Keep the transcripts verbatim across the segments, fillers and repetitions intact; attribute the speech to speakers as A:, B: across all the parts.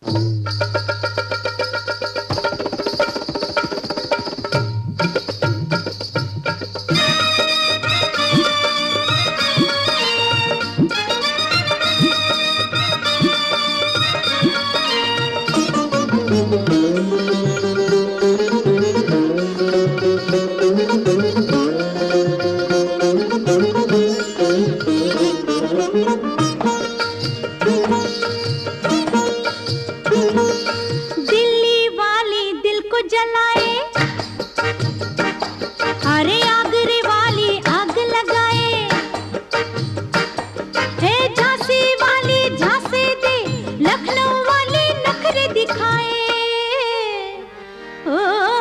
A: दिल्ली वाली दिल को जलाए, अरे आगरे वाली आग लगाए, हे झांसी वाली झांसे दे, लखनऊ वाली नखरे दिखाए। ओ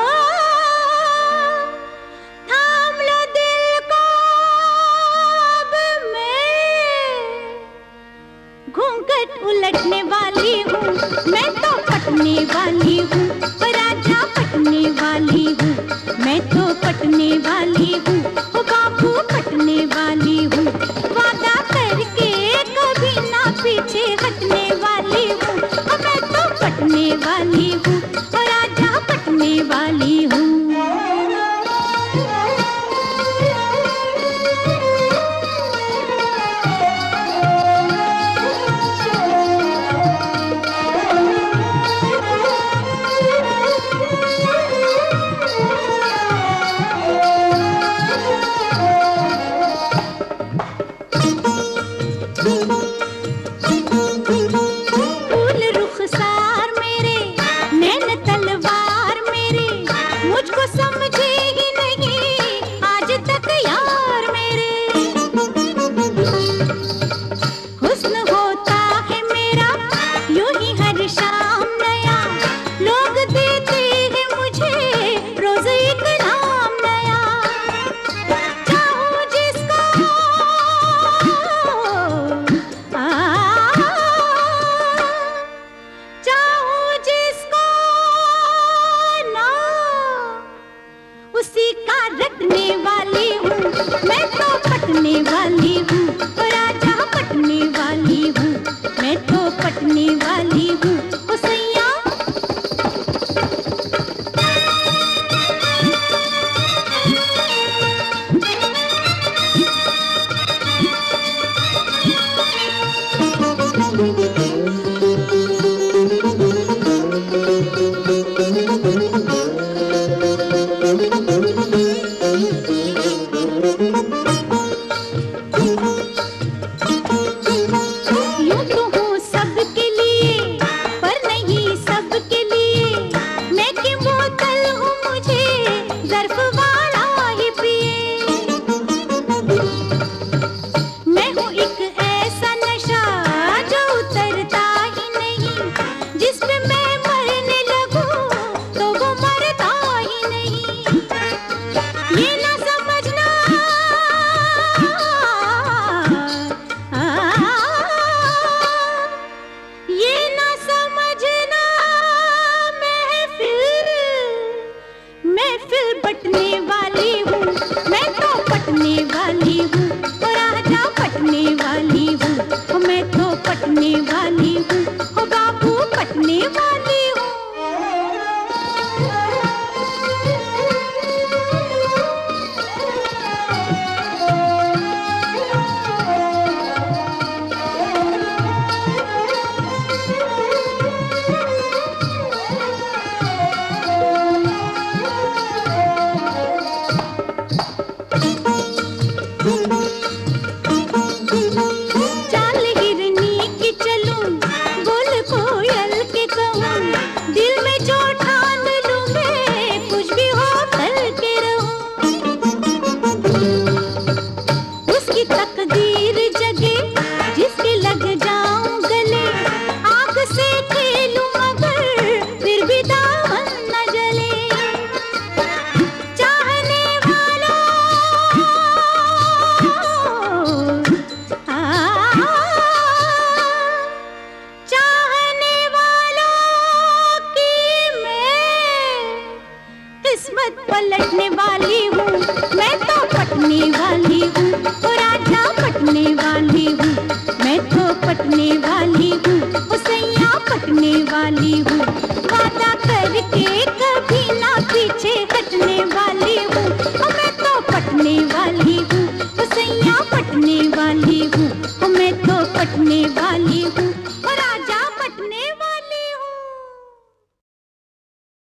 A: थाम लो दिल को अब मैं घूंघट उलटने वाली हूँ, मैं तो पटने वाली हूँ, राजा पटने वाली हूँ, मैं तो पटने वाली हूँ, ओ बाबू पटने वाली हूँ, वादा करके कभी ना पीछे हटने वाली हूँ, मैं तो पटने वाली हूँ, राजा पटने वाली हूँ। फूल रुखसार मेरे, नैन तलवार मेरे, मुझको समझे ही नहीं आज तक यार मेरे। हुस्न होता है मेरा यूं ही हर शाम नया, लोग देते हैं मुझे रोज एक नाम नया। चाहूं जिसको आ चाहूं जिसको ना, उसी का रटने वाली हूँ, मैं तो पटने वाली हूँ, राजा पटने वाली हूँ, मैं तो पटने वाली हूँ, ओ सैया। यूं तो हूँ सबके लिए पर नहीं सबके लिए, मैं की बोतल हूँ मुझे ज़र्फ वाला ही पिए। मैं हूँ एक ऐसा नशा जो उतरता ही नहीं, जिस पे मैं मरने लगूं तो वो मरता ही नहीं। ये ना समझना आ, ये ना समझना महफिल महफिल बटने वाली हूँ, मैं तो पटने वाली हूँ, राजा पटने वाली हूँ, मैं तो पटने वाली हूँ, ओ बाबू पटने वाली हूँ। चाल हिरनी की चलूं, बोल कोयल के कहूं, दिल में जो ठान लूं मैं कुछ भी हो कर के रहूं। उसकी तकदीर जगे जिसके लग जाऊं गले, आग से खेलूं मगर फिर भी दामन न जले। चाहने वालों आ, चाहने वालों की मैं किस्मत पलटने वाली हूँ, मैं तो पटने वाली हूँ, राजा पटने वाली हूँ, मैं तो पटने वाली हूँ, सैया। पटने वाली हूँ। वादा करके